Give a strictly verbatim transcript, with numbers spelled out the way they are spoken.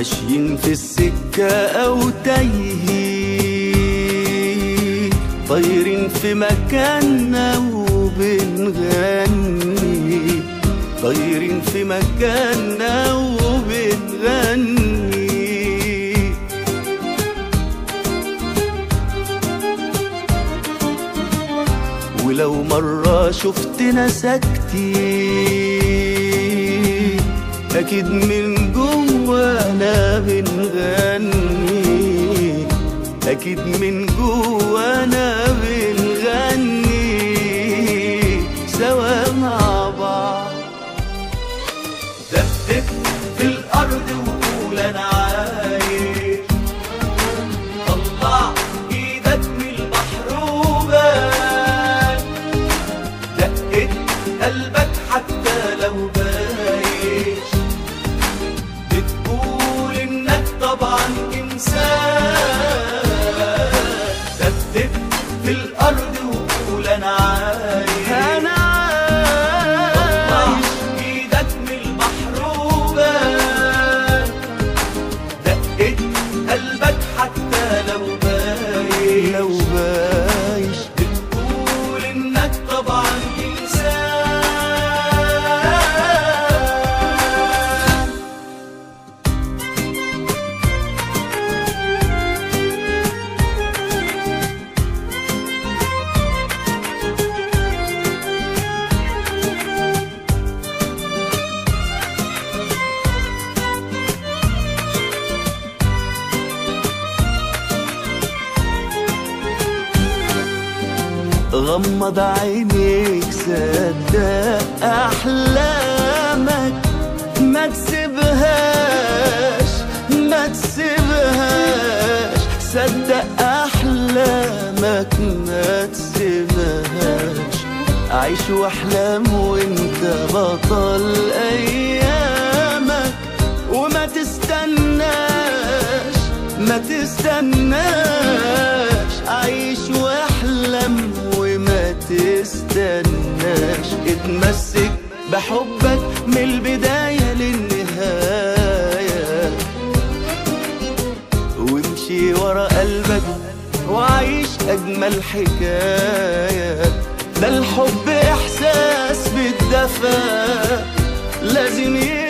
ماشيين في السكة أو تايهين، طايرين في مكاننا وبنغني، طايرين في مكاننا وبنغني. ولو مرة شفتنا ساكتين أكيد من جوانا بنغني، أكيد من جوانا بنغني سوا مع بعض. دقت في الأرض وقول أنا عايش، طلع إيدك من البحر وبان، دقت قلبك حتى لو بايش، بتقول إنك طبعا إنسان. دقت في الأرض وقول أنا عايش، أنا عايش، إيدك من البحر وبان، دقت قلبك حتى لو بايش، لو بايش، بتقول إنك طبعا إنسان. غمض عينيك صدق أحلامك، ما تسيبهاش ما تسيبهاش، صدق أحلامك ما تسيبهاش. عيش واحلم وانت بطل أيامك، وما تستناش ما تستناش، عيش واحلم وما تستناش. اتمسك بحبك من البداية للنهاية، وامشي ورا قلبك وعيش أجمل حكاية. ده الحب إحساس بالدفى لازم